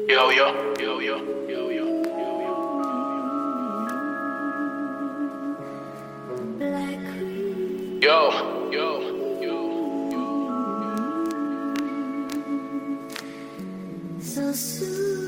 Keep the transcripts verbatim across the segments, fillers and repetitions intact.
Yo, yo, yo, yo, yo, yo. Yo, yo, yo, yo. So soon.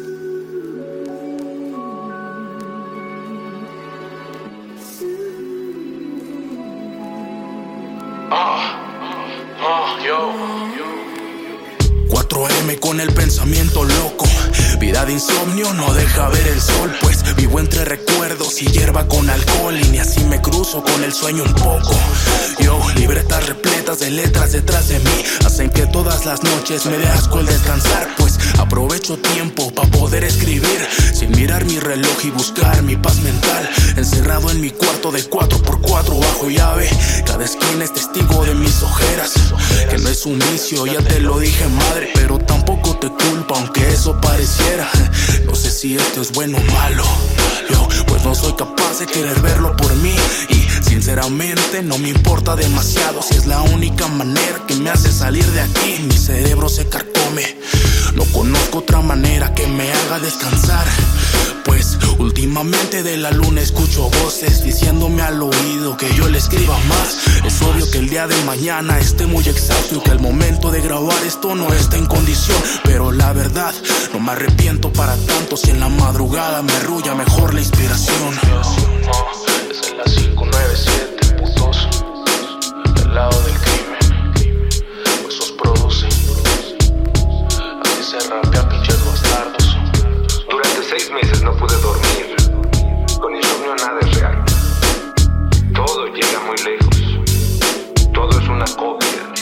Ah, ah, yo, yo. cuatro eme con el pensamiento loco. Vida de insomnio no deja ver el sol, pues vivo entre recuerdos y hierba con alcohol. Y ni así me cruzo con el sueño un poco. Yo, libretas repletas de letras detrás de mí hacen que todas las noches me dé asco el descansar, pues aprovecho tiempo para poder escribir sin mirar mi reloj y buscar mi paz mental. Encerrado en mi cuarto de cuatro por cuatro bajo llave, cada esquina es testigo de mis ojeras. Que no es un vicio, ya te lo dije madre, pero tampoco te culpo aunque eso pareciera. No sé si esto es bueno o malo, yo pues no soy capaz de querer verlo por mí. Y sinceramente no me importa demasiado si es la única manera que me hace salir de aquí. Mi cerebro se carcome, no conozco otra manera que me haga descansar, pues últimamente de la luna escucho voces diciéndome al oído que yo le escriba más. Es obvio que el día de mañana esté muy exhausto y que al momento de grabar esto no está en condición, pero la verdad no me arrepiento para tanto. Si en la madrugada me arrulla mejor la inspiración. Es en la cinco nueve siete, putos, del lado del crimen, pues sos producen, así se rapea, pinches bastardos. Durante seis meses no pude dormir. Con insomnio nada es real. Todo llega muy lejos. Todo es una copia.